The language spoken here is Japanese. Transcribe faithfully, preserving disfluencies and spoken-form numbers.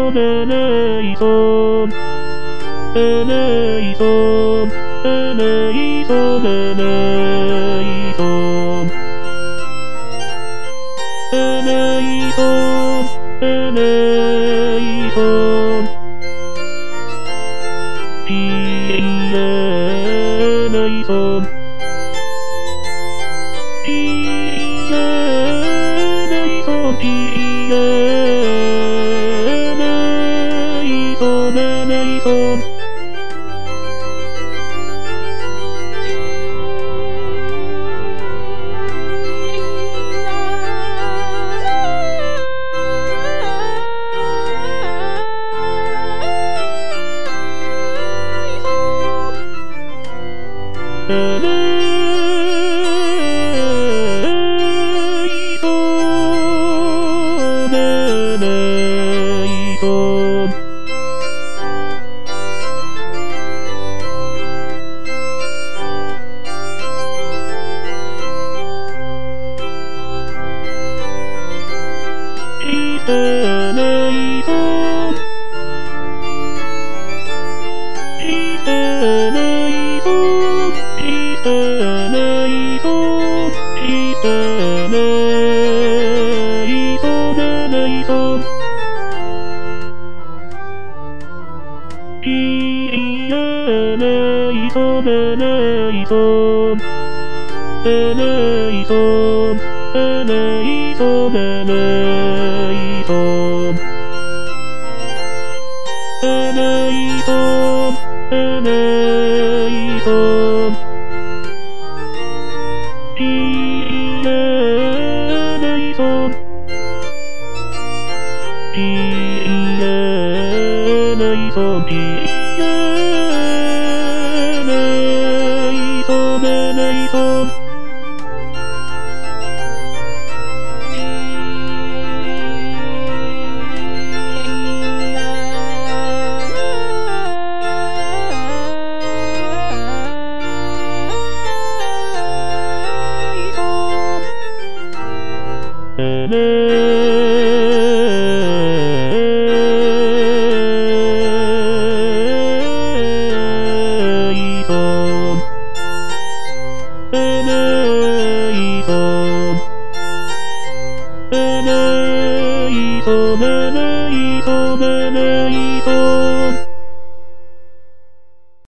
ソレレイソンレレイソンレレイソレレイソンレレイソンレレイソンピエレイソンピエレイソンピエレイソンレレイソンレレイソンレレイソンピエレイソンピエレイソンピエレイソンピエレイソンレレイソンピエレイソンレレイソンレレイソンレレイソンレレイソンレレイソンレレイソンピエレイソンピエレイソンピエレイソンレレイソンレレイソンレレイソンレレイソンレレイソンレレイソン